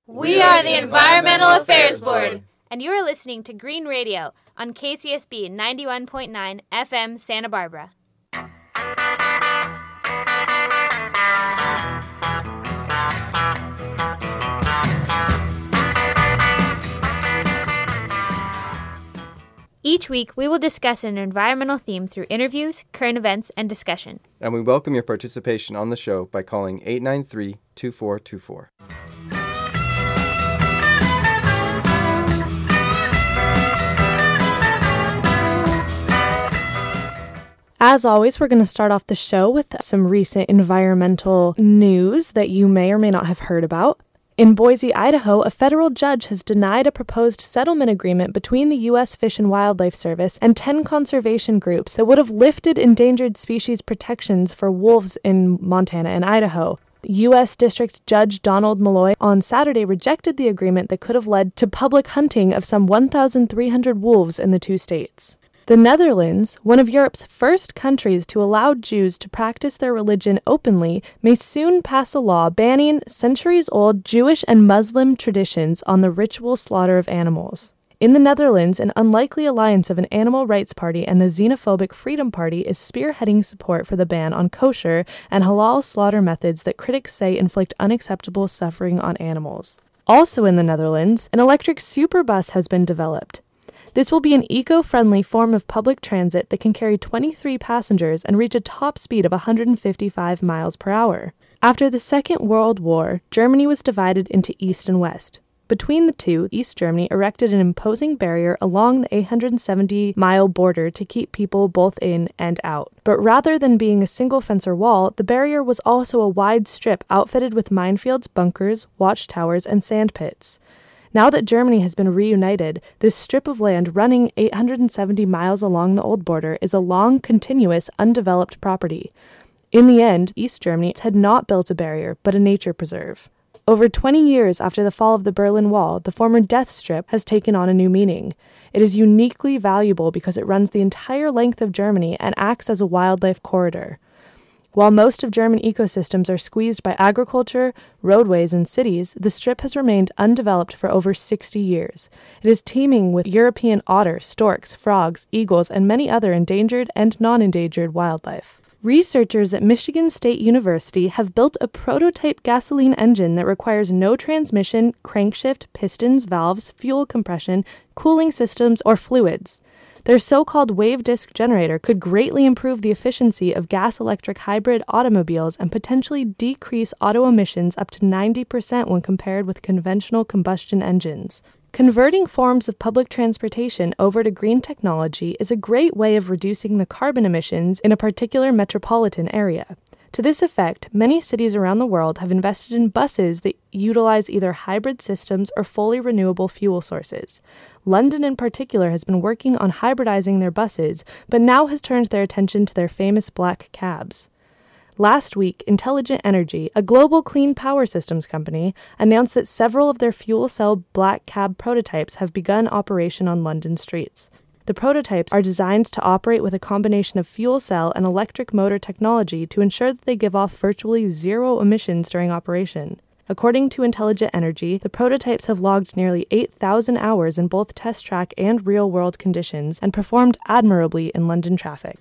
We are the Environmental Affairs Board. And you are listening to Green Radio on KCSB 91.9 FM Santa Barbara. Each week, we will discuss an environmental theme through interviews, current events, and discussion. And we welcome your participation on the show by calling 893-2424. As always, we're going to start off the show with some recent environmental news that you may or may not have heard about. In Boise, Idaho, a federal judge has denied a proposed settlement agreement between the U.S. Fish and Wildlife Service and 10 conservation groups that would have lifted endangered species protections for wolves in Montana and Idaho. U.S. District Judge Donald Malloy on Saturday rejected the agreement that could have led to public hunting of some 1,300 wolves in the two states. The Netherlands, one of Europe's first countries to allow Jews to practice their religion openly, may soon pass a law banning centuries-old Jewish and Muslim traditions on the ritual slaughter of animals. In the Netherlands, an unlikely alliance of an animal rights party and the xenophobic Freedom Party is spearheading support for the ban on kosher and halal slaughter methods that critics say inflict unacceptable suffering on animals. Also in the Netherlands, an electric superbus has been developed. This will be an eco-friendly form of public transit that can carry 23 passengers and reach a top speed of 155 miles per hour. After the Second World War, Germany was divided into East and West. Between the two, East Germany erected an imposing barrier along the 870-mile border to keep people both in and out. But rather than being a single fence or wall, the barrier was also a wide strip outfitted with minefields, bunkers, watchtowers, and sand pits. Now that Germany has been reunited, this strip of land running 870 miles along the old border is a long, continuous, undeveloped property. In the end, East Germany had not built a barrier, but a nature preserve. Over 20 years after the fall of the Berlin Wall, the former death strip has taken on a new meaning. It is uniquely valuable because it runs the entire length of Germany and acts as a wildlife corridor. While most of German ecosystems are squeezed by agriculture, roadways, and cities, the strip has remained undeveloped for over 60 years. It is teeming with European otter, storks, frogs, eagles, and many other endangered and non-endangered wildlife. Researchers at Michigan State University have built a prototype gasoline engine that requires no transmission, crankshaft, pistons, valves, fuel compression, cooling systems, or fluids. Their so-called wave disk generator could greatly improve the efficiency of gas-electric hybrid automobiles and potentially decrease auto emissions up to 90% when compared with conventional combustion engines. Converting forms of public transportation over to green technology is a great way of reducing the carbon emissions in a particular metropolitan area. To this effect, many cities around the world have invested in buses that utilize either hybrid systems or fully renewable fuel sources. London in particular has been working on hybridizing their buses, but now has turned their attention to their famous black cabs. Last week, Intelligent Energy, a global clean power systems company, announced that several of their fuel cell black cab prototypes have begun operation on London streets. The prototypes are designed to operate with a combination of fuel cell and electric motor technology to ensure that they give off virtually zero emissions during operation. According to Intelligent Energy, the prototypes have logged nearly 8,000 hours in both test track and real-world conditions and performed admirably in London traffic.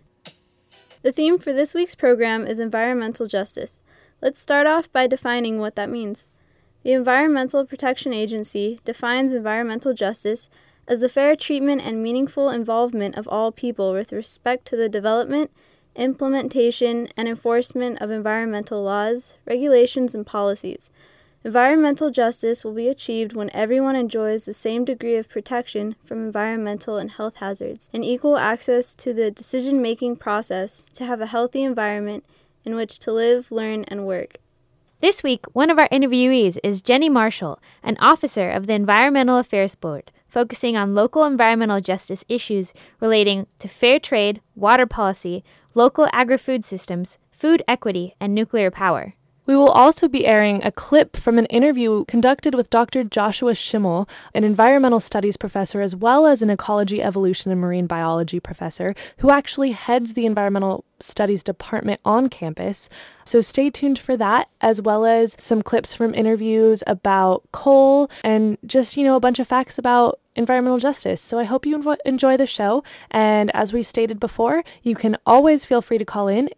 The theme for this week's program is environmental justice. Let's start off by defining what that means. The Environmental Protection Agency defines environmental justice as the fair treatment and meaningful involvement of all people with respect to the development, implementation, and enforcement of environmental laws, regulations, and policies. Environmental justice will be achieved when everyone enjoys the same degree of protection from environmental and health hazards and equal access to the decision-making process to have a healthy environment in which to live, learn, and work. This week, one of our interviewees is Jenny Marshall, an officer of the Environmental Affairs Board, focusing on local environmental justice issues relating to fair trade, water policy, local agri-food systems, food equity, and nuclear power. We will also be airing a clip from an interview conducted with Dr. Joshua Schimmel, an environmental studies professor as well as an ecology, evolution, and marine biology professor who actually heads the environmental studies department on campus. So stay tuned for that, as well as some clips from interviews about coal and just, a bunch of facts about environmental justice. So I hope you enjoy the show. And as we stated before, you can always feel free to call in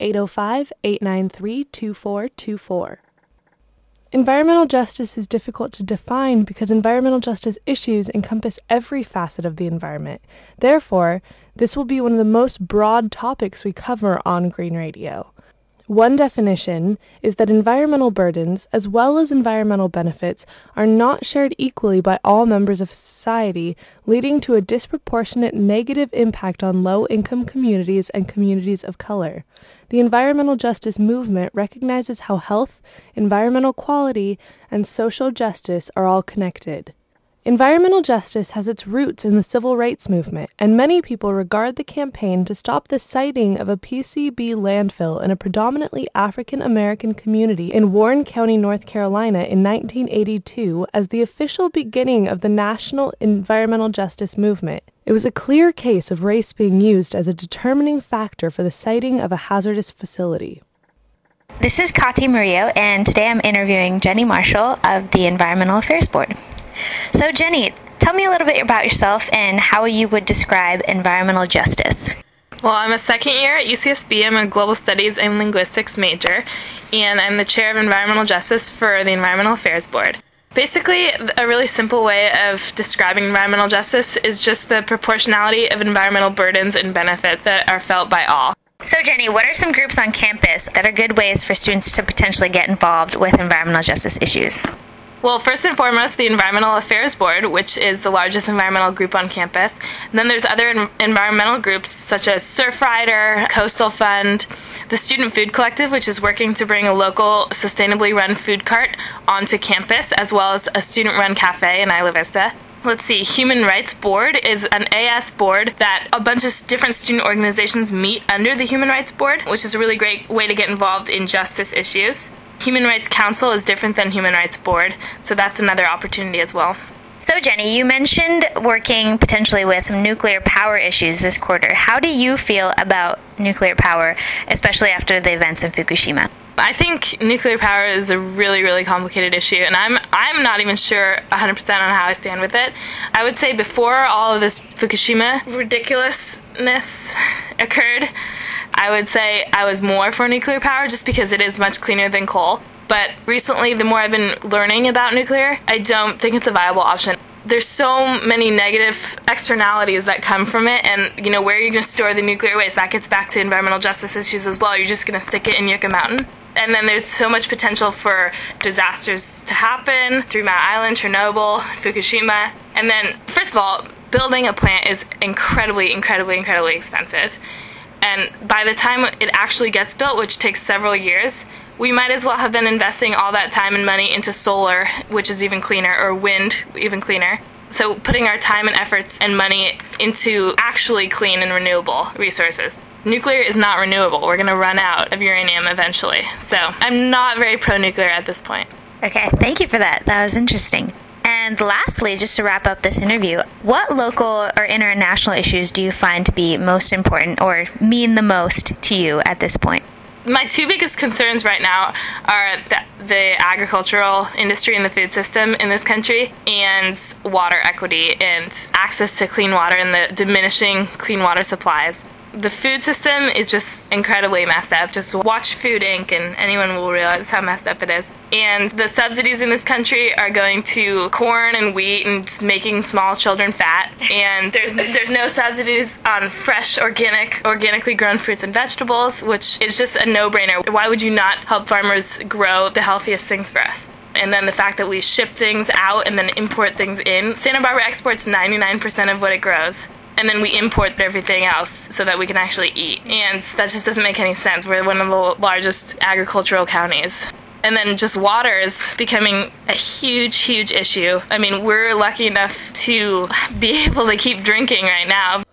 805-893-2424. Environmental justice is difficult to define because environmental justice issues encompass every facet of the environment. Therefore, this will be one of the most broad topics we cover on Green Radio. One definition is that environmental burdens, as well as environmental benefits, are not shared equally by all members of society, leading to a disproportionate negative impact on low-income communities and communities of color. The environmental justice movement recognizes how health, environmental quality, and social justice are all connected. Environmental justice has its roots in the civil rights movement, and many people regard the campaign to stop the siting of a PCB landfill in a predominantly African American community in Warren County, North Carolina in 1982 as the official beginning of the national environmental justice movement. It was a clear case of race being used as a determining factor for the siting of a hazardous facility. This is Kati Murillo, and today I'm interviewing Jenny Marshall of the Environmental Affairs Board. So Jenny, tell me a little bit about yourself and how you would describe environmental justice. Well, I'm a second year at UCSB. I'm a global studies and linguistics major, and I'm the chair of environmental justice for the Environmental Affairs Board. Basically, a really simple way of describing environmental justice is just the proportionality of environmental burdens and benefits that are felt by all. So Jenny, what are some groups on campus that are good ways for students to potentially get involved with environmental justice issues? Well, first and foremost, the Environmental Affairs Board, which is the largest environmental group on campus. And then there's other environmental groups such as Surfrider, Coastal Fund, the Student Food Collective, which is working to bring a local, sustainably run food cart onto campus, as well as a student-run cafe in Isla Vista. Let's see, Human Rights Board is an AS board that a bunch of different student organizations meet under the Human Rights Board, which is a really great way to get involved in justice issues. Human Rights Council is different than Human Rights Board, so that's another opportunity as well. So Jenny, you mentioned working potentially with some nuclear power issues this quarter. How do you feel about nuclear power, especially after the events in Fukushima? I think nuclear power is a really, really complicated issue, and I'm not even sure 100% on how I stand with it. I would say before all of this Fukushima ridiculousness occurred, I would say I was more for nuclear power just because it is much cleaner than coal. But recently, the more I've been learning about nuclear, I don't think it's a viable option. There's so many negative externalities that come from it, and where are you going to store the nuclear waste? That gets back to environmental justice issues as well. You're just going to stick it in Yucca Mountain. And then there's so much potential for disasters to happen, 3 Mile Island, Chernobyl, Fukushima. And then, first of all, building a plant is incredibly, incredibly, incredibly expensive. And by the time it actually gets built, which takes several years, we might as well have been investing all that time and money into solar, which is even cleaner, or wind, even cleaner. So putting our time and efforts and money into actually clean and renewable resources. Nuclear is not renewable. We're going to run out of uranium eventually. So I'm not very pro-nuclear at this point. Okay, thank you for that. That was interesting. And lastly, just to wrap up this interview, what local or international issues do you find to be most important or mean the most to you at this point? My 2 biggest concerns right now are the agricultural industry and the food system in this country, and water equity and access to clean water and the diminishing clean water supplies. The food system is just incredibly messed up. Just watch Food Inc. and anyone will realize how messed up it is. And the subsidies in this country are going to corn and wheat and making small children fat. And there's no subsidies on fresh, organically grown fruits and vegetables, which is just a no-brainer. Why would you not help farmers grow the healthiest things for us? And then the fact that we ship things out and then import things in. Santa Barbara exports 99% of what it grows. And then we import everything else so that we can actually eat. And that just doesn't make any sense. We're one of the largest agricultural counties. And then just water is becoming a huge, huge issue. I mean, we're lucky enough to be able to keep drinking right now.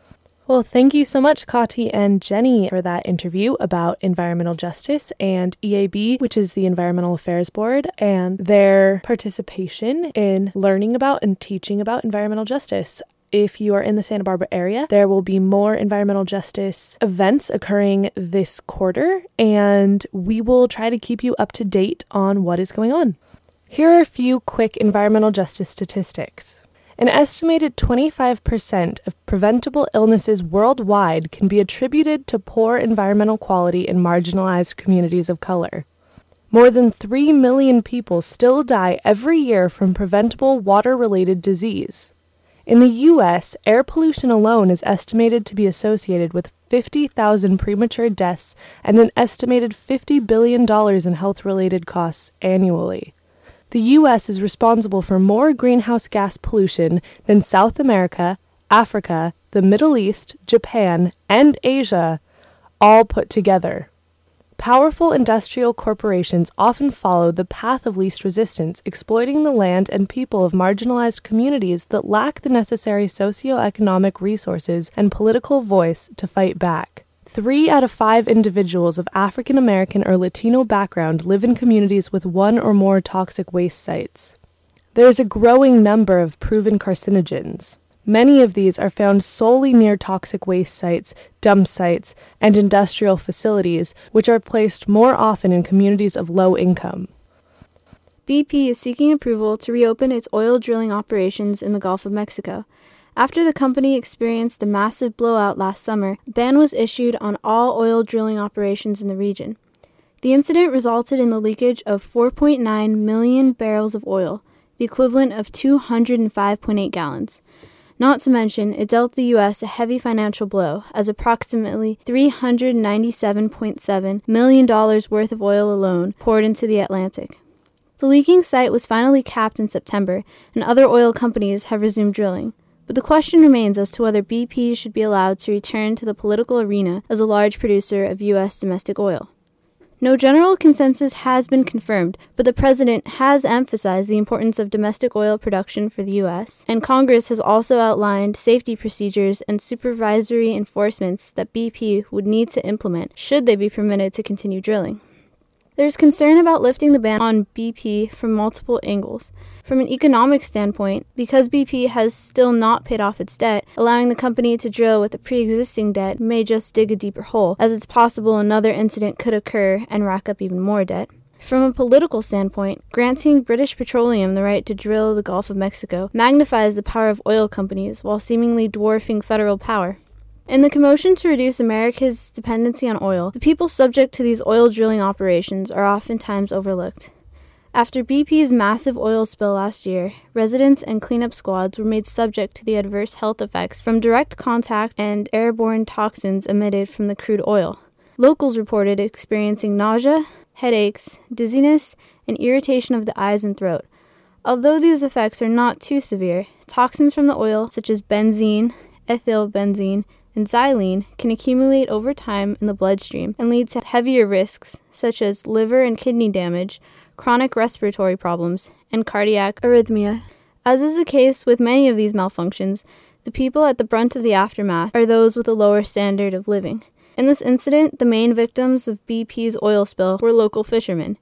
Well, thank you so much, Kati and Jenny, for that interview about environmental justice and EAB, which is the Environmental Affairs Board, and their participation in learning about and teaching about environmental justice. If you are in the Santa Barbara area, there will be more environmental justice events occurring this quarter, and we will try to keep you up to date on what is going on. Here are a few quick environmental justice statistics. An estimated 25% of preventable illnesses worldwide can be attributed to poor environmental quality in marginalized communities of color. More than 3 million people still die every year from preventable water-related disease. In the U.S., air pollution alone is estimated to be associated with 50,000 premature deaths and an estimated $50 billion in health-related costs annually. The U.S. is responsible for more greenhouse gas pollution than South America, Africa, the Middle East, Japan, and Asia, all put together. Powerful industrial corporations often follow the path of least resistance, exploiting the land and people of marginalized communities that lack the necessary socioeconomic resources and political voice to fight back. 3 out of 5 individuals of African American or Latino background live in communities with one or more toxic waste sites. There is a growing number of proven carcinogens. Many of these are found solely near toxic waste sites, dump sites, and industrial facilities, which are placed more often in communities of low income. BP is seeking approval to reopen its oil drilling operations in the Gulf of Mexico. After the company experienced a massive blowout last summer, a ban was issued on all oil drilling operations in the region. The incident resulted in the leakage of 4.9 million barrels of oil, the equivalent of 205.8 gallons. Not to mention, it dealt the U.S. a heavy financial blow, as approximately $397.7 million worth of oil alone poured into the Atlantic. The leaking site was finally capped in September, and other oil companies have resumed drilling. But the question remains as to whether BP should be allowed to return to the political arena as a large producer of U.S. domestic oil. No general consensus has been confirmed, but the president has emphasized the importance of domestic oil production for the U.S., and Congress has also outlined safety procedures and supervisory enforcements that BP would need to implement should they be permitted to continue drilling. There's concern about lifting the ban on BP from multiple angles. From an economic standpoint, because BP has still not paid off its debt, allowing the company to drill with a pre-existing debt may just dig a deeper hole, as it's possible another incident could occur and rack up even more debt. From a political standpoint, granting British Petroleum the right to drill the Gulf of Mexico magnifies the power of oil companies while seemingly dwarfing federal power. In the commotion to reduce America's dependency on oil, the people subject to these oil drilling operations are oftentimes overlooked. After BP's massive oil spill last year, residents and cleanup squads were made subject to the adverse health effects from direct contact and airborne toxins emitted from the crude oil. Locals reported experiencing nausea, headaches, dizziness, and irritation of the eyes and throat. Although these effects are not too severe, toxins from the oil, such as benzene, ethylbenzene, and xylene can accumulate over time in the bloodstream and lead to heavier risks such as liver and kidney damage, chronic respiratory problems, and cardiac arrhythmia. As is the case with many of these malfunctions, the people at the brunt of the aftermath are those with a lower standard of living. In this incident, the main victims of BP's oil spill were local fishermen.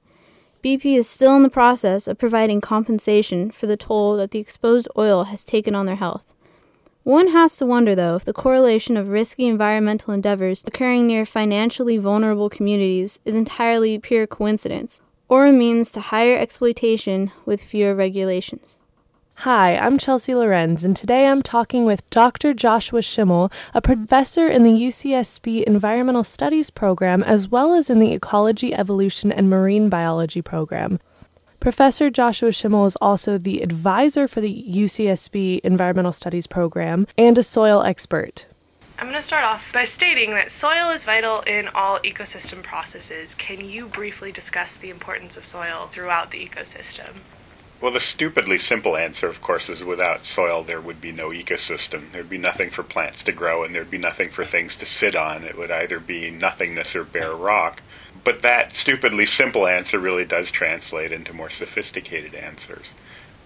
BP is still in the process of providing compensation for the toll that the exposed oil has taken on their health. One has to wonder, though, if the correlation of risky environmental endeavors occurring near financially vulnerable communities is entirely pure coincidence, or a means to higher exploitation with fewer regulations. Hi, I'm Chelsea Lorenz, and today I'm talking with Dr. Joshua Schimmel, a professor in the UCSB Environmental Studies program, as well as in the Ecology, Evolution, and Marine Biology program. Professor Joshua Schimmel is also the advisor for the UCSB Environmental Studies program and a soil expert. I'm going to start off by stating that soil is vital in all ecosystem processes. Can you briefly discuss the importance of soil throughout the ecosystem? Well, the stupidly simple answer, of course, is without soil there would be no ecosystem. There'd be nothing for plants to grow, and there'd be nothing for things to sit on. It would either be nothingness or bare rock. But that stupidly simple answer really does translate into more sophisticated answers.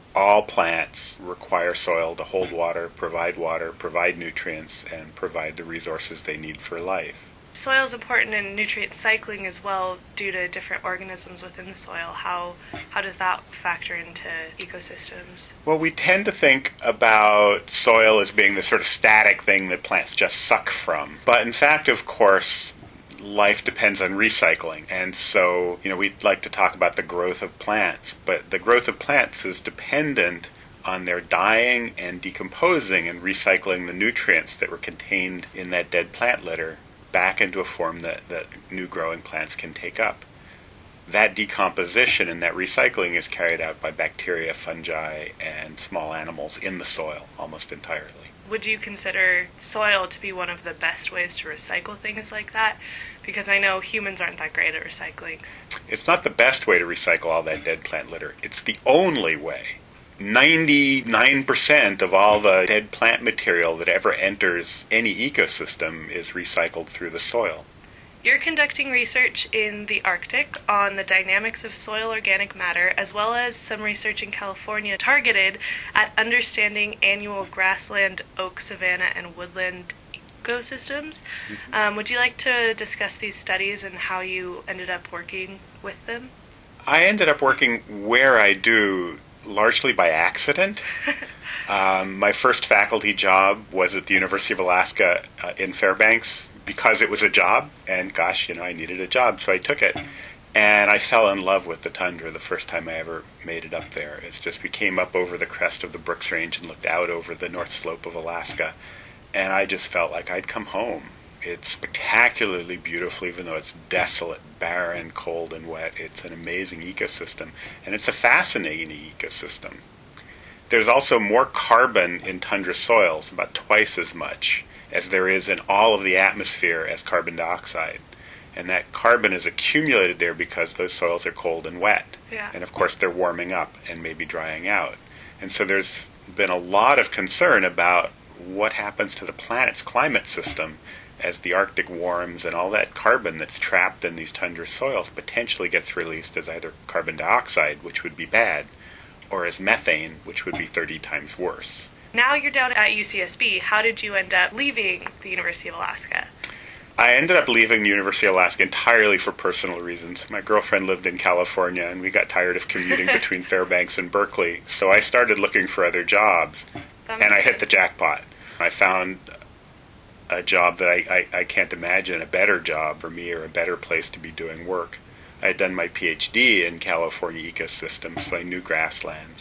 all plants require soil to hold water, provide nutrients, and provide the resources they need for life. Soil is important in nutrient cycling as well due to different organisms within the soil. How does that factor into ecosystems? Well, we tend to think about soil as being the sort of static thing that plants just suck from. But in fact, of course, life depends on recycling. And so, we'd like to talk about the growth of plants. But the growth of plants is dependent on their dying and decomposing and recycling the nutrients that were contained in that dead plant litter back into a form that new growing plants can take up. That decomposition and that recycling is carried out by bacteria, fungi, and small animals in the soil almost entirely. Would you consider soil to be one of the best ways to recycle things like that? Because I know humans aren't that great at recycling. It's not the best way to recycle all that dead plant litter. It's the only way. 99% of all the dead plant material that ever enters any ecosystem is recycled through the soil. You're conducting research in the Arctic on the dynamics of soil organic matter, as well as some research in California targeted at understanding annual grassland, oak, savanna, and woodland ecosystems. Would you like to discuss these studies and how you ended up working with them? I ended up working where I do largely by accident. My first faculty job was at the University of Alaska in Fairbanks because it was a job, and gosh, I needed a job, so I took it. And I fell in love with the tundra the first time I ever made it up there. It's just, we came up over the crest of the Brooks Range and looked out over the north slope of Alaska, and I just felt like I'd come home. It's spectacularly beautiful, even though it's desolate, barren, cold, and wet. It's an amazing ecosystem, and it's a fascinating ecosystem. There's also more carbon in tundra soils, about twice as much as there is in all of the atmosphere as carbon dioxide. And that carbon is accumulated there because those soils are cold and wet. Yeah. And of course they're warming up and maybe drying out. And so there's been a lot of concern about what happens to the planet's climate system as the Arctic warms and all that carbon that's trapped in these tundra soils potentially gets released as either carbon dioxide, which would be bad, or as methane, which would be 30 times worse. Now you're down at UCSB. How did you end up leaving the University of Alaska? I ended up leaving the University of Alaska entirely for personal reasons. My girlfriend lived in California, and we got tired of commuting between Fairbanks and Berkeley, so I started looking for other jobs, and I hit the jackpot. I found a job that I can't imagine a better job for me or a better place to be doing work. I had done my PhD in California ecosystems, so I knew grasslands.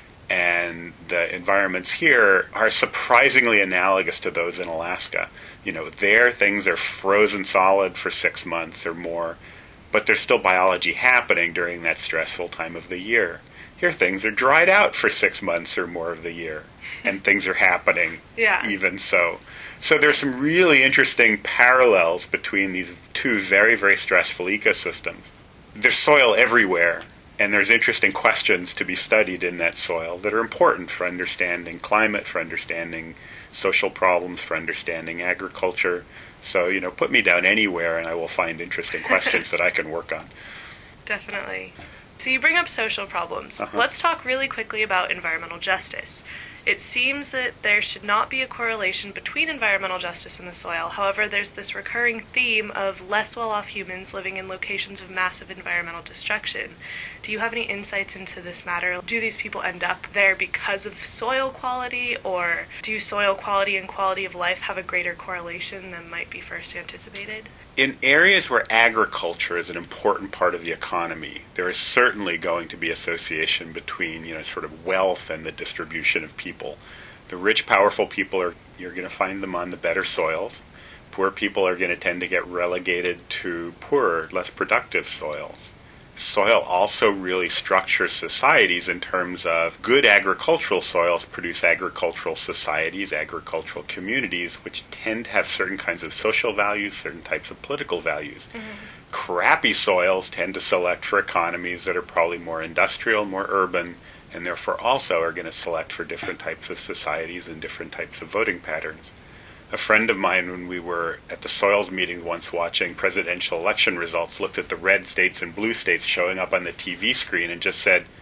And the environments here are surprisingly analogous to those in Alaska. There things are frozen solid for 6 months or more, but there's still biology happening during that stressful time of the year. Here things are dried out for 6 months or more of the year, and things are happening even so. So there's some really interesting parallels between these two very, very stressful ecosystems. There's soil everywhere, and there's interesting questions to be studied in that soil that are important for understanding climate, for understanding social problems, for understanding agriculture. So, put me down anywhere and I will find interesting questions that I can work on. Definitely. So you bring up social problems. Let's talk really quickly about environmental justice. It seems that there should not be a correlation between environmental justice and the soil. However, there's this recurring theme of less well-off humans living in locations of massive environmental destruction. Do you have any insights into this matter? Do these people end up there because of soil quality, or do soil quality and quality of life have a greater correlation than might be first anticipated? In areas where agriculture is an important part of the economy, there is certainly going to be association between, sort of wealth and the distribution of people. The rich, powerful people you're going to find them on the better soils. Poor people are going to tend to get relegated to poorer, less productive soils. Soil also really structures societies in terms of good agricultural soils produce agricultural societies, agricultural communities, which tend to have certain kinds of social values, certain types of political values. Crappy soils tend to select for economies that are probably more industrial, more urban, and therefore also are going to select for different types of societies and different types of voting patterns. A friend of mine, when we were at the soils meeting once watching presidential election results, looked at the red states and blue states showing up on the TV screen and just said,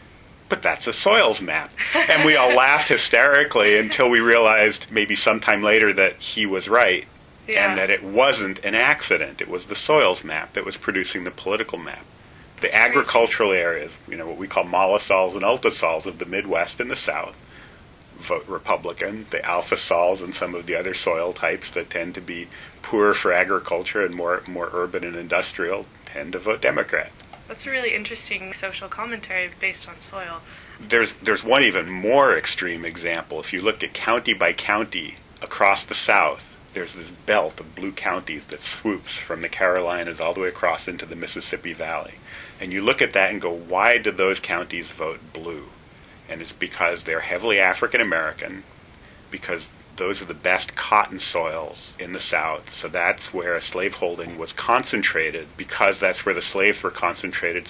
but that's a soils map. And we all laughed hysterically until we realized maybe sometime later that he was right. Yeah. And that it wasn't an accident. It was the soils map that was producing the political map. The agricultural areas, what we call mollisols and ultisols of the Midwest and the South, vote Republican. The alpha sols and some of the other soil types that tend to be poor for agriculture and more urban and industrial tend to vote Democrat. That's a really interesting social commentary based on soil. There's one even more extreme example. If you look at county by county across the South, there's this belt of blue counties that swoops from the Carolinas all the way across into the Mississippi Valley. And you look at that and go, why did those counties vote blue? And it's because they're heavily African American, because those are the best cotton soils in the South. So that's where slaveholding was concentrated, because that's where the slaves were concentrated,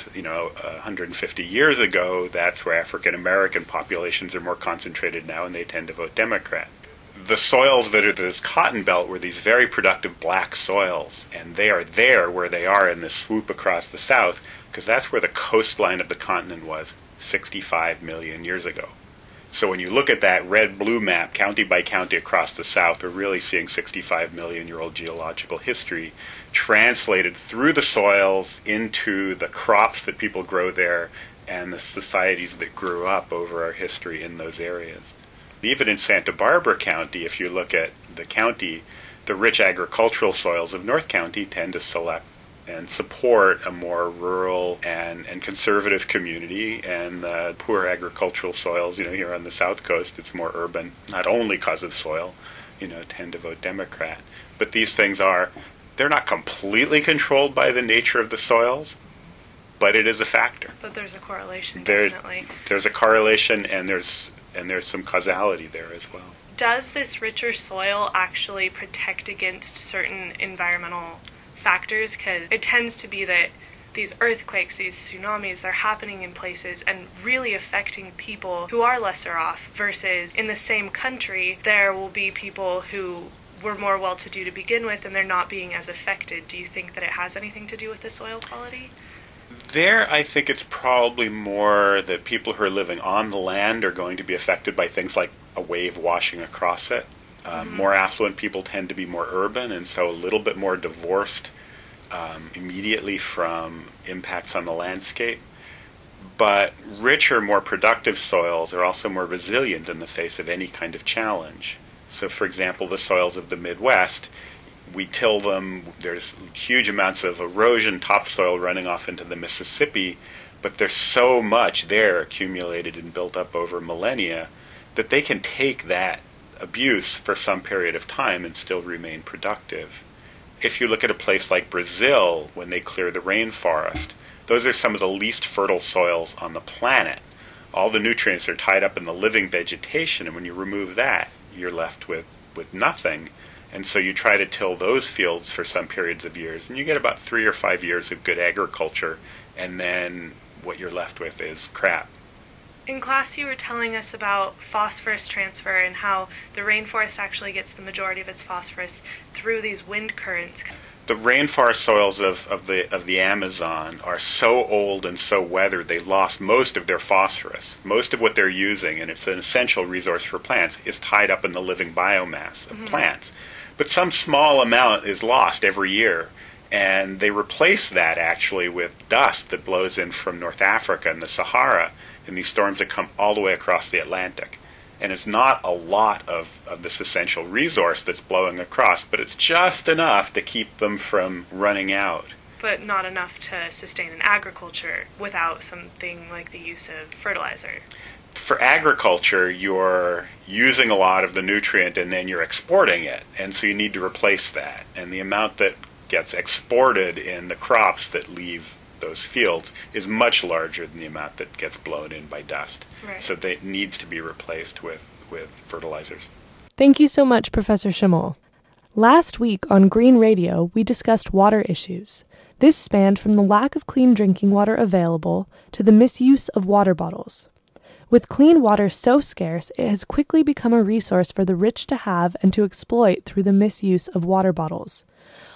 150 years ago. That's where African American populations are more concentrated now, and they tend to vote Democrat. The soils that are this cotton belt were these very productive black soils, and they are there where they are in this swoop across the South, because that's where the coastline of the continent was 65 million years ago. So when you look at that red-blue map, county by county across the South, we're really seeing 65 million-year-old geological history translated through the soils into the crops that people grow there and the societies that grew up over our history in those areas. Even in Santa Barbara County, if you look at the county, the rich agricultural soils of North County tend to select and support a more rural and conservative community, and the poor agricultural soils, here on the South Coast, it's more urban, not only because of soil, tend to vote Democrat. But these things they're not completely controlled by the nature of the soils, but it is a factor. But there's a correlation, definitely. There's a correlation, and there's some causality there as well. Does this richer soil actually protect against certain environmental factors? Because it tends to be that these earthquakes, these tsunamis, they're happening in places and really affecting people who are lesser off, versus in the same country there will be people who were more well-to-do to begin with and they're not being as affected. Do you think that it has anything to do with the soil quality? There, I think it's probably more that people who are living on the land are going to be affected by things like a wave washing across it. More affluent people tend to be more urban, and so a little bit more divorced immediately from impacts on the landscape. But richer, more productive soils are also more resilient in the face of any kind of challenge. So, for example, the soils of the Midwest, we till them, there's huge amounts of erosion, topsoil running off into the Mississippi, but there's so much there accumulated and built up over millennia that they can take that abuse for some period of time and still remain productive. If you look at a place like Brazil, when they clear the rainforest, those are some of the least fertile soils on the planet. All the nutrients are tied up in the living vegetation, and when you remove that, you're left with nothing. And so you try to till those fields for some periods of years, and you get about 3 or 5 years of good agriculture, and then what you're left with is crap. In class you were telling us about phosphorus transfer and how the rainforest actually gets the majority of its phosphorus through these wind currents. The rainforest soils of the Amazon are so old and so weathered, they lost most of their phosphorus. Most of what they're using, and it's an essential resource for plants, is tied up in the living biomass of plants. But some small amount is lost every year, and they replace that actually with dust that blows in from North Africa and the Sahara, and these storms that come all the way across the Atlantic. And it's not a lot of this essential resource that's blowing across, but it's just enough to keep them from running out. But not enough to sustain an agriculture without something like the use of fertilizer. For agriculture, you're using a lot of the nutrient and then you're exporting it, and so you need to replace that. And the amount that gets exported in the crops that leave those fields is much larger than the amount that gets blown in by dust. Right. So that needs to be replaced with fertilizers. Thank you so much, Professor Schimmel. Last week on Green Radio, we discussed water issues. This spanned from the lack of clean drinking water available to the misuse of water bottles. With clean water so scarce, it has quickly become a resource for the rich to have and to exploit through the misuse of water bottles.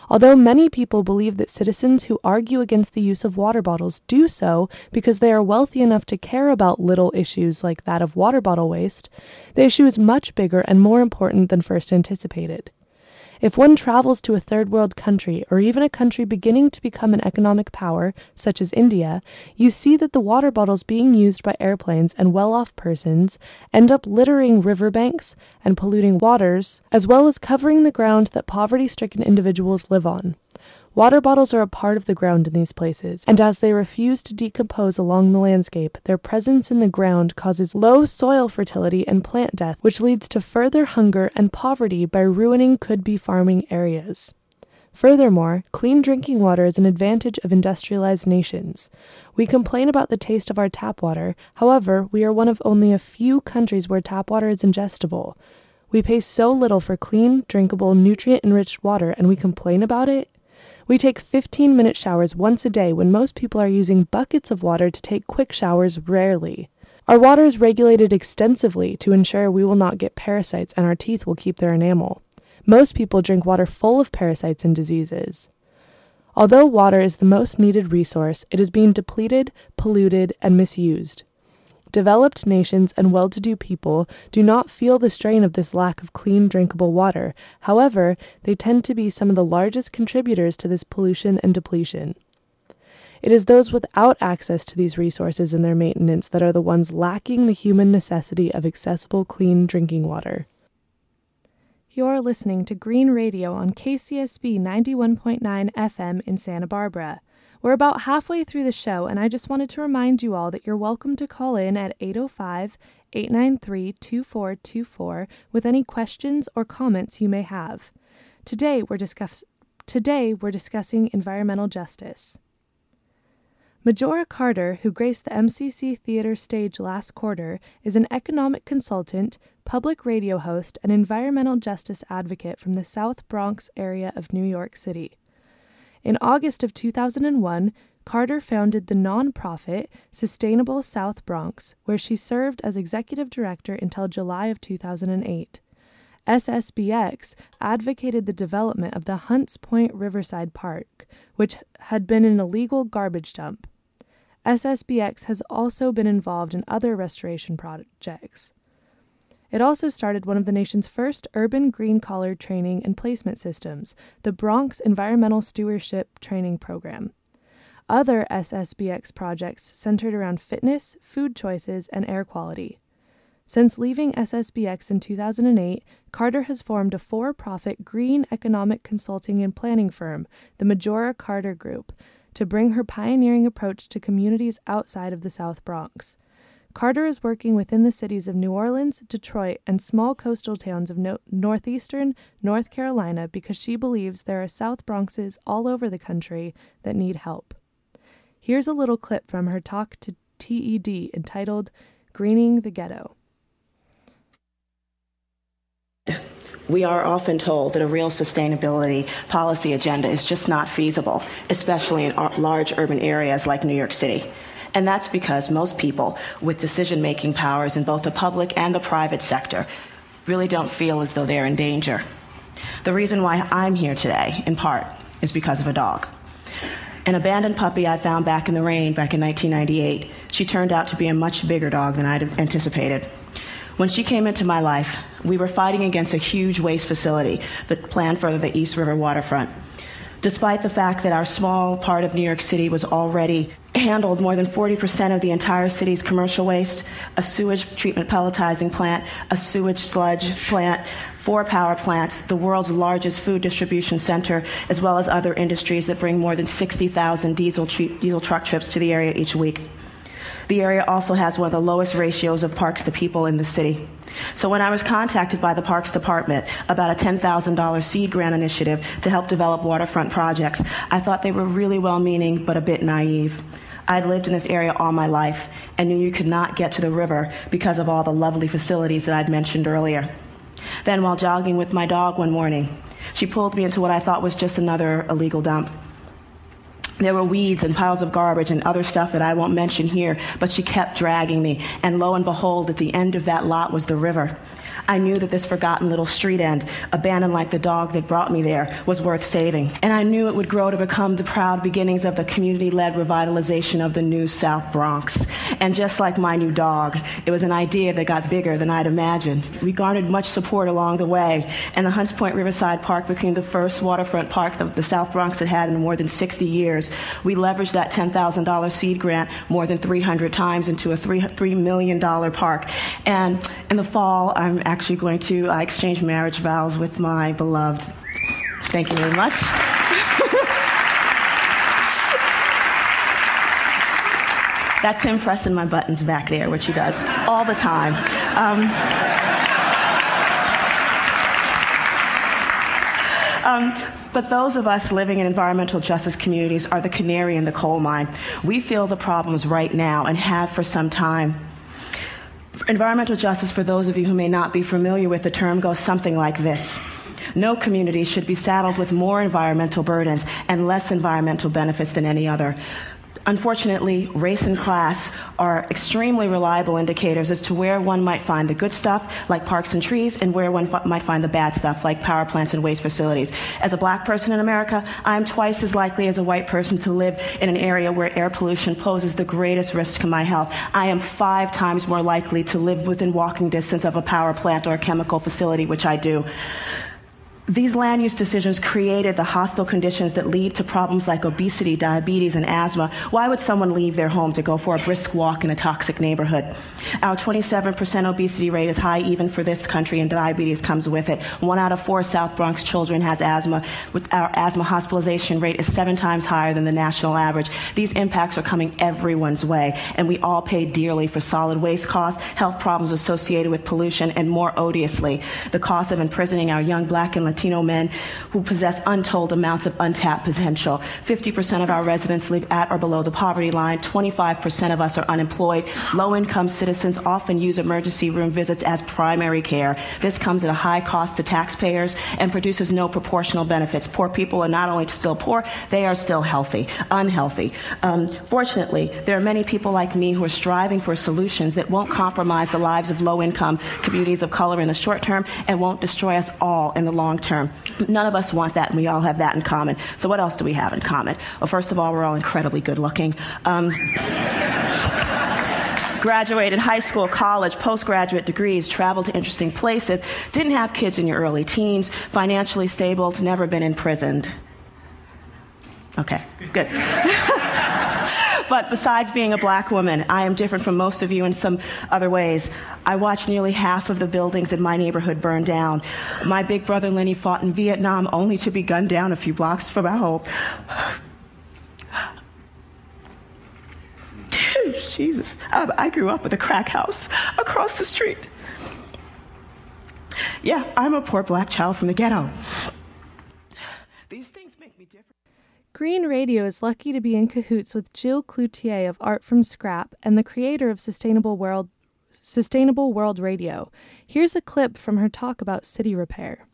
Although many people believe that citizens who argue against the use of water bottles do so because they are wealthy enough to care about little issues like that of water bottle waste, the issue is much bigger and more important than first anticipated. If one travels to a third world country, or even a country beginning to become an economic power, such as India, you see that the water bottles being used by airplanes and well-off persons end up littering riverbanks and polluting waters, as well as covering the ground that poverty-stricken individuals live on. Water bottles are a part of the ground in these places, and as they refuse to decompose along the landscape, their presence in the ground causes low soil fertility and plant death, which leads to further hunger and poverty by ruining could-be farming areas. Furthermore, clean drinking water is an advantage of industrialized nations. We complain about the taste of our tap water, however, we are one of only a few countries where tap water is ingestible. We pay so little for clean, drinkable, nutrient-enriched water, and we complain about it? We take 15-minute showers once a day when most people are using buckets of water to take quick showers rarely. Our water is regulated extensively to ensure we will not get parasites and our teeth will keep their enamel. Most people drink water full of parasites and diseases. Although water is the most needed resource, it is being depleted, polluted, and misused. Developed nations and well-to-do people do not feel the strain of this lack of clean, drinkable water. However, they tend to be some of the largest contributors to this pollution and depletion. It is those without access to these resources and their maintenance that are the ones lacking the human necessity of accessible, clean drinking water. You're listening to Green Radio on KCSB 91.9 FM in Santa Barbara. We're about halfway through the show, and I just wanted to remind you all that you're welcome to call in at 805-893-2424 with any questions or comments you may have. Today we're discussing environmental justice. Majora Carter, who graced the MCC Theater stage last quarter, is an economic consultant, public radio host, and environmental justice advocate from the South Bronx area of New York City. In August of 2001, Carter founded the nonprofit Sustainable South Bronx, where she served as executive director until July of 2008. SSBX advocated the development of the Hunts Point Riverside Park, which had been an illegal garbage dump. SSBX has also been involved in other restoration projects. It also started one of the nation's first urban green-collar training and placement systems, the Bronx Environmental Stewardship Training Program. Other SSBX projects centered around fitness, food choices, and air quality. Since leaving SSBX in 2008, Carter has formed a for-profit green economic consulting and planning firm, the Majora Carter Group, to bring her pioneering approach to communities outside of the South Bronx. Carter is working within the cities of New Orleans, Detroit, and small coastal towns of northeastern North Carolina because she believes there are South Bronxes all over the country that need help. Here's a little clip from her talk to TED entitled Greening the Ghetto. We are often told that a real sustainability policy agenda is just not feasible, especially in large urban areas like New York City. And that's because most people with decision-making powers in both the public and the private sector really don't feel as though they're in danger. The reason why I'm here today, in part, is because of a dog. An abandoned puppy I found back in the rain back in 1998. She turned out to be a much bigger dog than I'd anticipated. When she came into my life, we were fighting against a huge waste facility that planned for the East River waterfront. Despite the fact that our small part of New York City was already handled more than 40% of the entire city's commercial waste, a sewage treatment pelletizing plant, a sewage sludge plant, 4 power plants, the world's largest food distribution center, as well as other industries that bring more than 60,000 diesel truck trips to the area each week. The area also has one of the lowest ratios of parks to people in the city. So when I was contacted by the Parks Department about a $10,000 seed grant initiative to help develop waterfront projects, I thought they were really well-meaning but a bit naive. I'd lived in this area all my life and knew you could not get to the river because of all the lovely facilities that I'd mentioned earlier. Then while jogging with my dog one morning, she pulled me into what I thought was just another illegal dump. There were weeds and piles of garbage and other stuff that I won't mention here, but she kept dragging me, and lo and behold, at the end of that lot was the river. I knew that this forgotten little street end, abandoned like the dog that brought me there, was worth saving. And I knew it would grow to become the proud beginnings of the community-led revitalization of the new South Bronx. And just like my new dog, it was an idea that got bigger than I'd imagined. We garnered much support along the way, and the Hunts Point Riverside Park became the first waterfront park that the South Bronx had had in more than 60 years. We leveraged that $10,000 seed grant more than 300 times into a $3 million park. And in the fall, I'm actually going to exchange marriage vows with my beloved. Thank you very much. That's him pressing my buttons back there, which he does all the time. But those of us living in environmental justice communities are the canary in the coal mine. We feel the problems right now and have for some time. Environmental justice, for those of you who may not be familiar with the term, goes something like this. No community should be saddled with more environmental burdens and less environmental benefits than any other. Unfortunately, race and class are extremely reliable indicators as to where one might find the good stuff, like parks and trees, and where one might find the bad stuff, like power plants and waste facilities. As a black person in America, I am twice as likely as a white person to live in an area where air pollution poses the greatest risk to my health. I am 5 times more likely to live within walking distance of a power plant or a chemical facility, which I do. These land use decisions created the hostile conditions that lead to problems like obesity, diabetes, and asthma. Why would someone leave their home to go for a brisk walk in a toxic neighborhood? Our 27% obesity rate is high even for this country, and diabetes comes with it. 1 out of 4 South Bronx children has asthma. Our asthma hospitalization rate is 7 times higher than the national average. These impacts are coming everyone's way, and we all pay dearly for solid waste costs, health problems associated with pollution, and more odiously, the cost of imprisoning our young black and Latino men who possess untold amounts of untapped potential. 50% of our residents live at or below the poverty line. 25% of us are unemployed. Low-income citizens often use emergency room visits as primary care. This comes at a high cost to taxpayers and produces no proportional benefits. Poor people are not only still poor, they are still unhealthy. Fortunately, there are many people like me who are striving for solutions that won't compromise the lives of low-income communities of color in the short term and won't destroy us all in the long term. None of us want that, and we all have that in common. So what else do we have in common? Well, first of all, we're all incredibly good looking. Graduated high school, college, postgraduate degrees, traveled to interesting places, didn't have kids in your early teens, financially stable, never been imprisoned. Okay, good. But besides being a black woman, I am different from most of you in some other ways. I watched nearly half of the buildings in my neighborhood burn down. My big brother Lenny fought in Vietnam only to be gunned down a few blocks from our home. Jesus. I grew up with a crack house across the street. Yeah, I'm a poor black child from the ghetto. These things make me different. Green Radio is lucky to be in cahoots with Jill Cloutier of Art from Scrap and the creator of Sustainable World Radio. Here's a clip from her talk about city repair.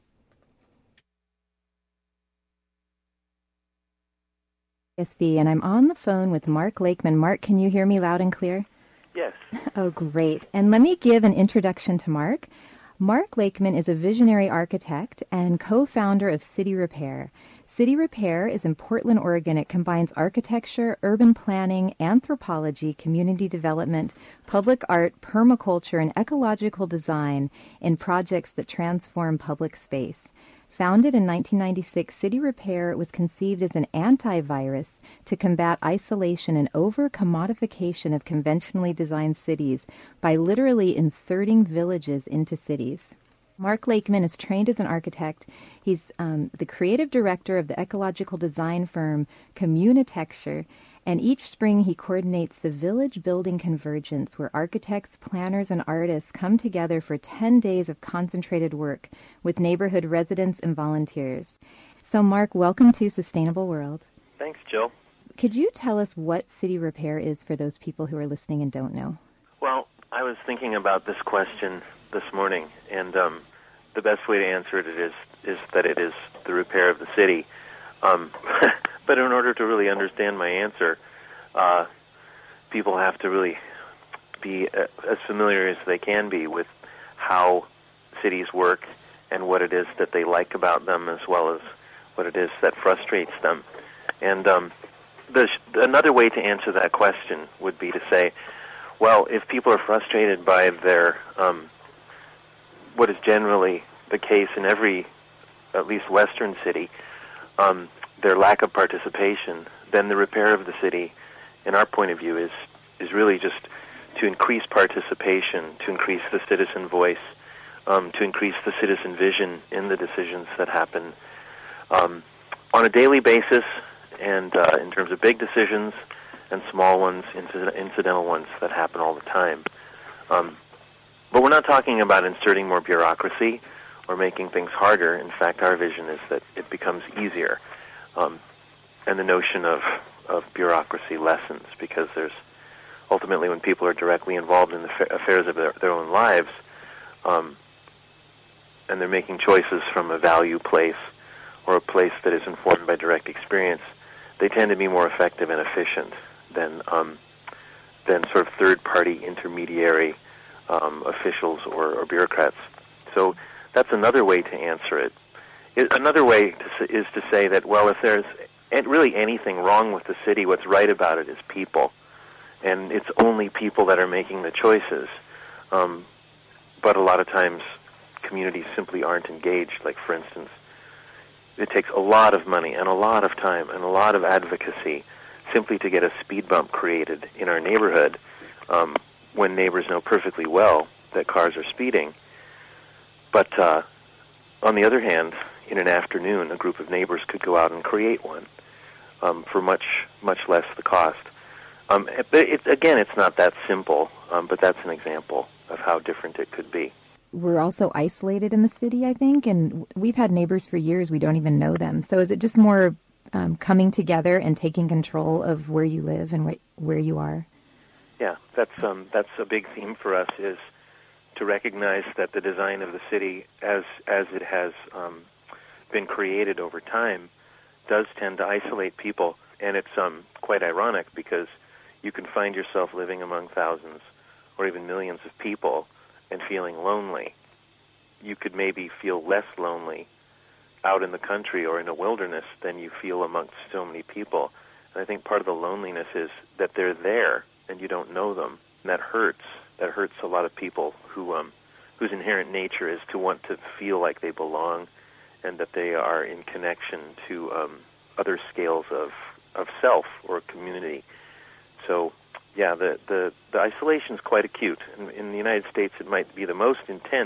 SV, and I'm on the phone with Mark Lakeman. Mark, can you hear me loud and clear? Yes. Oh, great. And let me give an introduction to Mark. Mark Lakeman is a visionary architect and co-founder of City Repair. City Repair is in Portland, Oregon. It combines architecture, urban planning, anthropology, community development, public art, permaculture, and ecological design in projects that transform public space. Founded in 1996, City Repair was conceived as an antivirus to combat isolation and over-commodification of conventionally designed cities by literally inserting villages into cities. Mark Lakeman is trained as an architect. He's the creative director of the ecological design firm Communitecture, and each spring he coordinates the Village Building Convergence, where architects, planners, and artists come together for 10 days of concentrated work with neighborhood residents and volunteers. So, Mark, welcome to Sustainable World. Thanks, Jill. Could you tell us what City Repair is for those people who are listening and don't know? Well, I was thinking about this question this morning, and the best way to answer it is that it is the repair of the city. But in order to really understand my answer, people have to really be as familiar as they can be with how cities work and what it is that they like about them, as well as what it is that frustrates them. And another way to answer that question would be to say, well, if people are frustrated by their what is generally the case in every, at least Western city, their lack of participation, then the repair of the city, in our point of view, is really just to increase participation, to increase the citizen voice, to increase the citizen vision in the decisions that happen on a daily basis, and in terms of big decisions and small ones, incidental ones that happen all the time. But we're not talking about inserting more bureaucracy or making things harder. In fact, our vision is that it becomes easier, and the notion of bureaucracy lessens, because there's ultimately, when people are directly involved in the affairs of their own lives, and they're making choices from a value place or a place that is informed by direct experience, they tend to be more effective and efficient than sort of third-party intermediary officials or bureaucrats. So that's another way to answer it. Another way is to say that, well, if there's really anything wrong with the city, what's right about it is people. And it's only people that are making the choices. But a lot of times, communities simply aren't engaged. Like, for instance, it takes a lot of money and a lot of time and a lot of advocacy simply to get a speed bump created in our neighborhood, when neighbors know perfectly well that cars are speeding. But on the other hand, in an afternoon, a group of neighbors could go out and create one for much, much less the cost. But it's not that simple, but that's an example of how different it could be. We're also isolated in the city, I think, and we've had neighbors for years. We don't even know them. So is it just more coming together and taking control of where you live and where you are? Yeah, that's a big theme for us, is to recognize that the design of the city, as it has been created over time, does tend to isolate people. And it's quite ironic, because you can find yourself living among thousands or even millions of people and feeling lonely. You could maybe feel less lonely out in the country or in a wilderness than you feel amongst so many people. And I think part of the loneliness is that they're there and you don't know them. And that hurts. That hurts a lot of people whose inherent nature is to want to feel like they belong and that they are in connection to other scales of self or community. So, yeah, the isolation is quite acute. In the United States, it might be the most intense.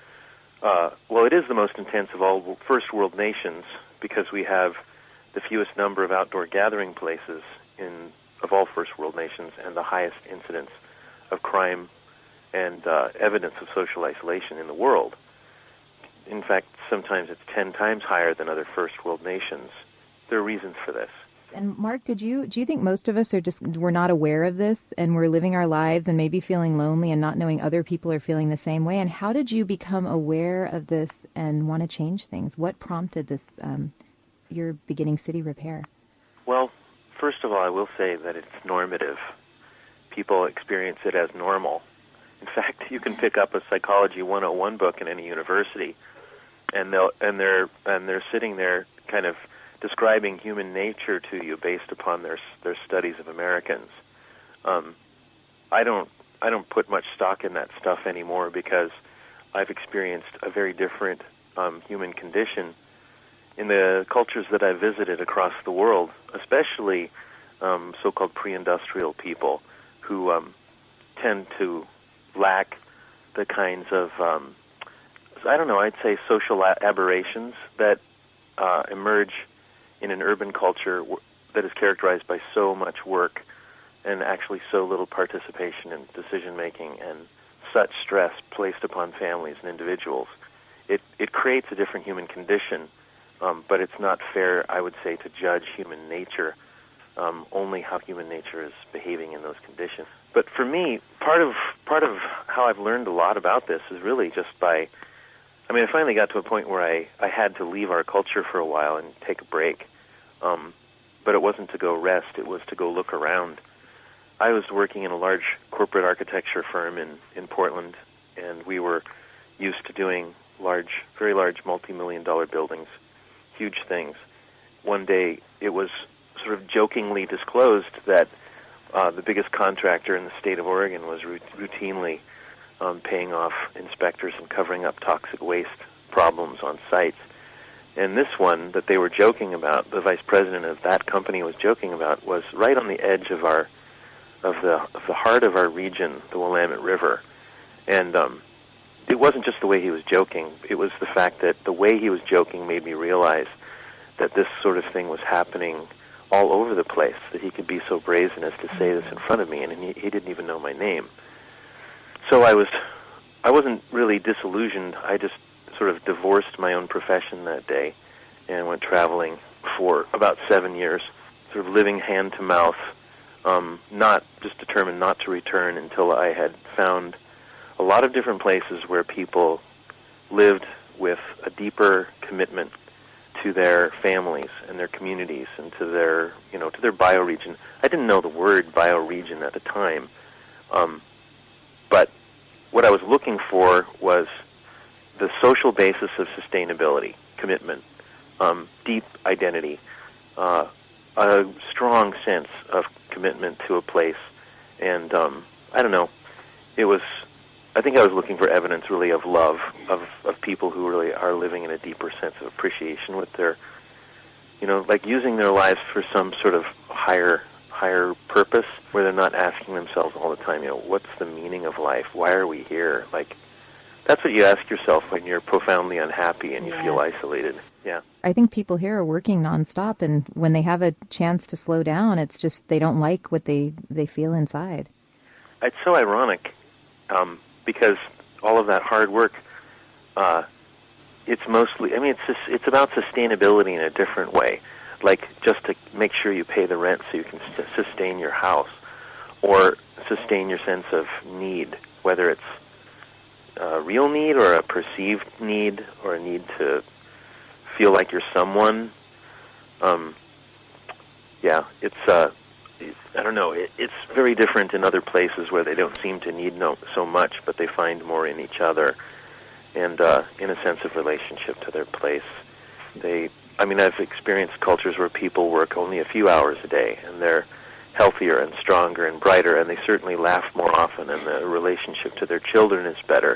It is the most intense of all first world nations, because we have the fewest number of outdoor gathering places of all first world nations, and the highest incidence of crime and evidence of social isolation in the world. In fact, sometimes it's 10 times higher than other first world nations. There are reasons for this. And Mark, do you think most of us we're not aware of this, and we're living our lives and maybe feeling lonely and not knowing other people are feeling the same way? And how did you become aware of this and want to change things? What prompted this, your beginning City Repair? Well, first of all, I will say that it's normative. People experience it as normal. In fact, you can pick up a Psychology 101 book in any university, and they're sitting there kind of describing human nature to you based upon their studies of Americans. I don't put much stock in that stuff anymore, because I've experienced a very different human condition in the cultures that I've visited across the world, especially so-called pre-industrial people who tend to lack the kinds of, I'd say social aberrations that emerge in an urban culture that is characterized by so much work and actually so little participation in decision-making and such stress placed upon families and individuals. It creates a different human condition, but it's not fair, I would say, to judge human nature, only how human nature is behaving in those conditions. But for me, part of how I've learned a lot about this is really just I finally got to a point where I had to leave our culture for a while and take a break. But it wasn't to go rest, it was to go look around. I was working in a large corporate architecture firm in Portland, and we were used to doing very large multi-million-dollar buildings, huge things. One day, it was sort of jokingly disclosed that the biggest contractor in the state of Oregon was routinely paying off inspectors and covering up toxic waste problems on sites. And this one that they were joking about, the vice president of that company was joking about, was right on the edge of the heart of our region, the Willamette River. And it wasn't just the way he was joking. It was the fact that the way he was joking made me realize that this sort of thing was happening all over the place, that he could be so brazen as to say this in front of me, and he didn't even know my name. So I wasn't really disillusioned. I just sort of divorced my own profession that day and went traveling for about 7 years, sort of living hand to mouth, not just determined not to return until I had found a lot of different places where people lived with a deeper commitment to their families and their communities and to their bioregion. I didn't know the word bioregion at the time, but what I was looking for was the social basis of sustainability, commitment, deep identity, a strong sense of commitment to a place, and I don't know, I think I was looking for evidence really of love, of people who really are living in a deeper sense of appreciation with their, like using their lives for some sort of higher purpose, where they're not asking themselves all the time, what's the meaning of life? Why are we here? Like, that's what you ask yourself when you're profoundly unhappy and you feel isolated. Yeah. I think people here are working nonstop, and when they have a chance to slow down, it's just they don't like what they feel inside. It's so ironic, because all of that hard work, it's mostly, it's about sustainability in a different way. Like just to make sure you pay the rent so you can sustain your house or sustain your sense of need, whether it's a real need or a perceived need or a need to feel like you're someone. I don't know. It's very different in other places where they don't seem to need so much, but they find more in each other and in a sense of relationship to their place. I've experienced cultures where people work only a few hours a day, and they're healthier and stronger and brighter, and they certainly laugh more often, and the relationship to their children is better.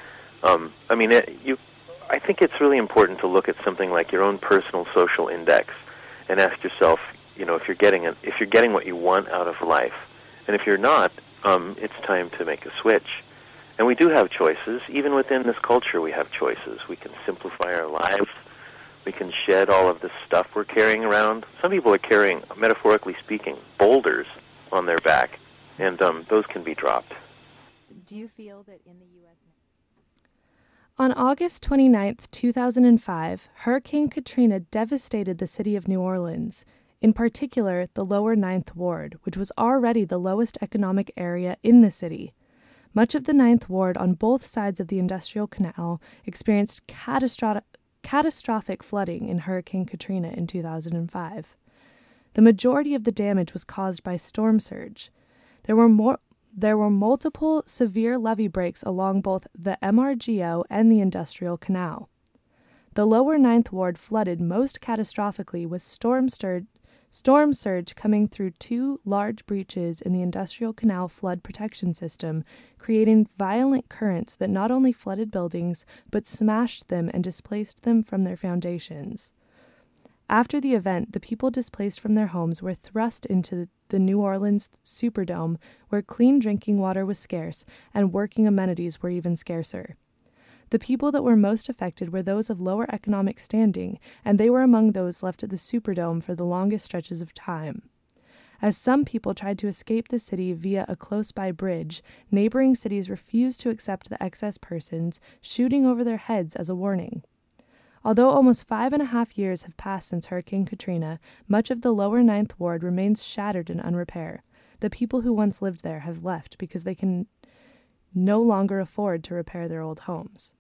I think it's really important to look at something like your own personal social index and ask yourself, if you're getting what you want out of life, and if you're not, it's time to make a switch. And we do have choices. Even within this culture, we have choices. We can simplify our lives. We can shed all of this stuff we're carrying around. Some people are carrying, metaphorically speaking, boulders on their back, and those can be dropped. Do you feel that in the U.S. On August 29th, 2005, Hurricane Katrina devastated the city of New Orleans, in particular the lower Ninth Ward, which was already the lowest economic area in the city. Much of the Ninth Ward on both sides of the Industrial Canal experienced catastrophic flooding in Hurricane Katrina in 2005. The majority of the damage was caused by storm surge. There were multiple severe levee breaks along both the MRGO and the Industrial Canal. The lower Ninth Ward flooded most catastrophically, with storm surge coming through two large breaches in the Industrial Canal flood protection system, creating violent currents that not only flooded buildings, but smashed them and displaced them from their foundations. After the event, the people displaced from their homes were thrust into the New Orleans Superdome, where clean drinking water was scarce and working amenities were even scarcer. The people that were most affected were those of lower economic standing, and they were among those left at the Superdome for the longest stretches of time. As some people tried to escape the city via a close-by bridge, neighboring cities refused to accept the excess persons, shooting over their heads as a warning. Although almost 5.5 years have passed since Hurricane Katrina, much of the lower Ninth Ward remains shattered and in repair. The people who once lived there have left because they can no longer afford to repair their old homes.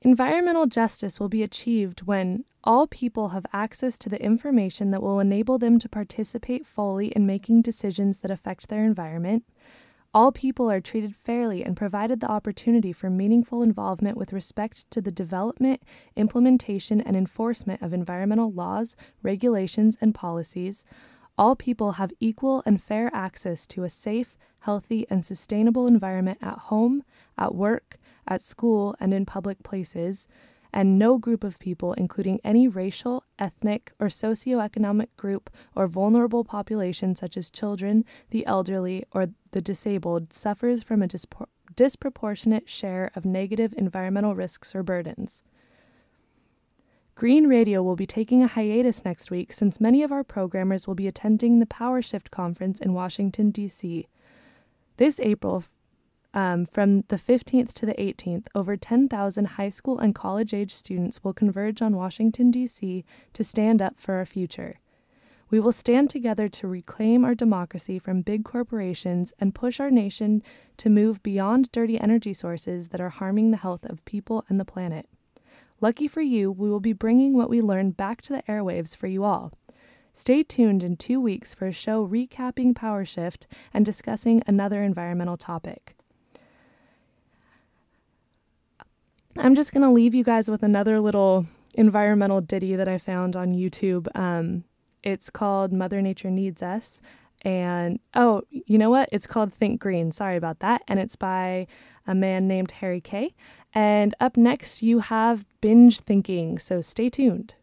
Environmental justice will be achieved when all people have access to the information that will enable them to participate fully in making decisions that affect their environment. All people are treated fairly and provided the opportunity for meaningful involvement with respect to the development, implementation, and enforcement of environmental laws, regulations, and policies. All people have equal and fair access to a safe, healthy, and sustainable environment at home, at work, at school, and in public places, and no group of people, including any racial, ethnic, or socioeconomic group or vulnerable population such as children, the elderly, or the disabled, suffers from a disproportionate share of negative environmental risks or burdens. Green Radio will be taking a hiatus next week since many of our programmers will be attending the PowerShift conference in Washington, D.C. This April, from the 15th to the 18th, over 10,000 high school and college-age students will converge on Washington, D.C. to stand up for our future. We will stand together to reclaim our democracy from big corporations and push our nation to move beyond dirty energy sources that are harming the health of people and the planet. Lucky for you, we will be bringing what we learned back to the airwaves for you all. Stay tuned in 2 weeks for a show recapping PowerShift and discussing another environmental topic. I'm just going to leave you guys with another little environmental ditty that I found on YouTube. It's called Mother Nature Needs Us. And, oh, you know what? It's called Think Green. Sorry about that. And it's by a man named Harry Kay. And up next, you have Binge Thinking. So stay tuned.